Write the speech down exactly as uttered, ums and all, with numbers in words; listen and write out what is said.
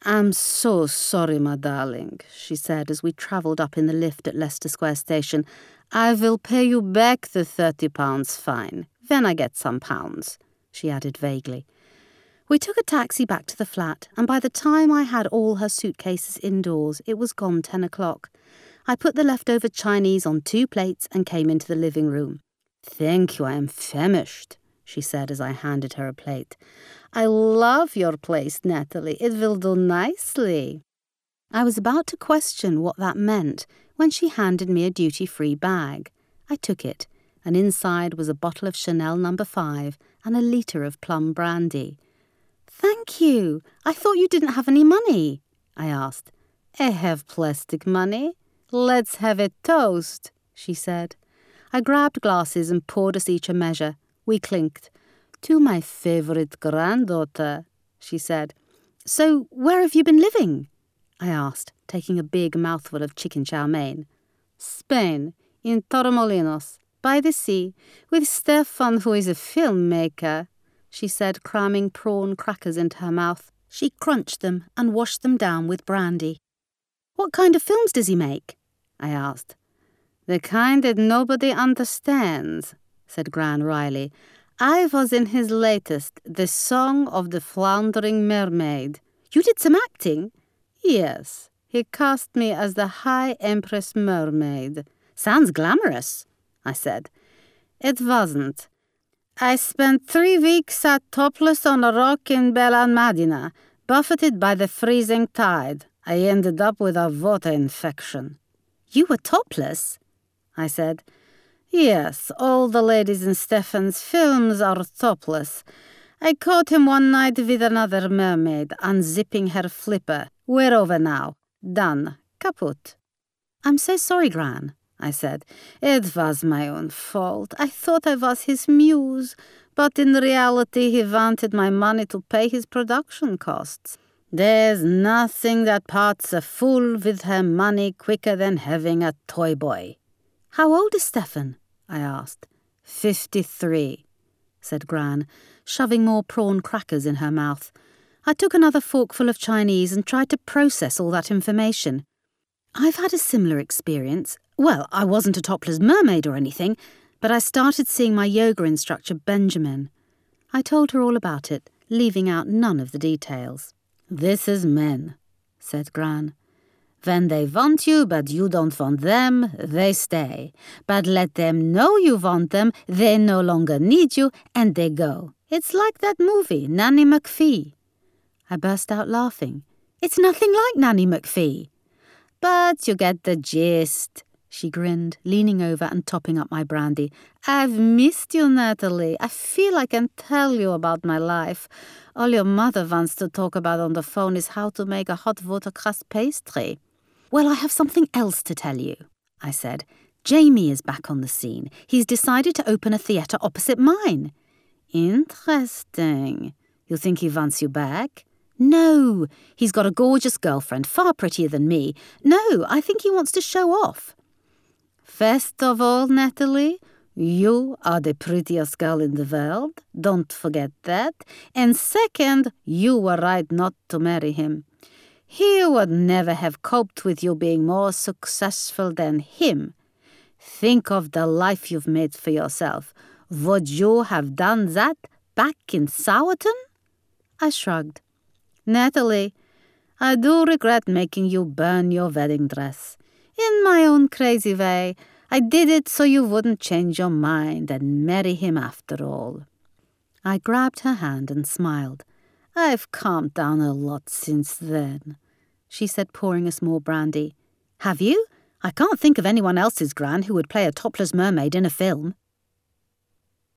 I'm so sorry, my darling, she said as we travelled up in the lift at Leicester Square Station. I will pay you back the thirty pounds fine, when I get some pounds, she added vaguely. We took a taxi back to the flat, and by the time I had all her suitcases indoors, it was gone ten o'clock. I put the leftover Chinese on two plates and came into the living room. Thank you, I am famished, she said as I handed her a plate. I love your place, Natalie. It will do nicely. I was about to question what that meant when she handed me a duty-free bag. I took it, and inside was a bottle of Chanel number five and a litre of plum brandy. Thank you. I thought you didn't have any money, I asked. I have plastic money. Let's have a toast, she said. I grabbed glasses and poured us each a measure. We clinked. To my favourite granddaughter, she said. So where have you been living? I asked, taking a big mouthful of chicken chow mein. Spain, in Torremolinos, by the sea, with Stefan, who is a filmmaker, she said, cramming prawn crackers into her mouth. She crunched them and washed them down with brandy. What kind of films does he make? I asked. The kind that nobody understands, said Gran Riley. I was in his latest, The Song of the Floundering Mermaid. You did some acting? Yes. He cast me as the High Empress Mermaid. Sounds glamorous, I said. It wasn't. I spent three weeks at topless on a rock in Belanmadina, buffeted by the freezing tide. I ended up with a water infection. You were topless? I said. Yes, all the ladies in Stefan's films are topless. I caught him one night with another mermaid, unzipping her flipper. We're over now. Done. Kaput. I'm so sorry, Gran, I said. It was my own fault. I thought I was his muse, but in reality he wanted my money to pay his production costs. There's nothing that parts a fool with her money quicker than having a toy boy. How old is Stefan? I asked. Fifty-three, said Gran, shoving more prawn crackers in her mouth. I took another forkful of Chinese and tried to process all that information. I've had a similar experience. Well, I wasn't a topless mermaid or anything, but I started seeing my yoga instructor, Benjamin. I told her all about it, leaving out none of the details. This is men, said Gran. When they want you but you don't want them, they stay. But let them know you want them, they no longer need you, and they go. It's like that movie, Nanny McPhee. I burst out laughing. It's nothing like Nanny McPhee. But you get the gist, she grinned, leaning over and topping up my brandy. I've missed you, Natalie. I feel I can tell you about my life. All your mother wants to talk about on the phone is how to make a hot watercress pastry. Well, I have something else to tell you, I said. Jamie is back on the scene. He's decided to open a theatre opposite mine. Interesting. You think he wants you back? No, he's got a gorgeous girlfriend, far prettier than me. No, I think he wants to show off. First of all, Natalie, you are the prettiest girl in the world. Don't forget that. And second, you were right not to marry him. He would never have coped with you being more successful than him. Think of the life you've made for yourself. Would you have done that back in Sowerton? I shrugged. Natalie, I do regret making you burn your wedding dress. In my own crazy way, I did it so you wouldn't change your mind and marry him after all. I grabbed her hand and smiled. I've calmed down a lot since then, she said, pouring us more brandy. Have you? I can't think of anyone else's Gran who would play a topless mermaid in a film.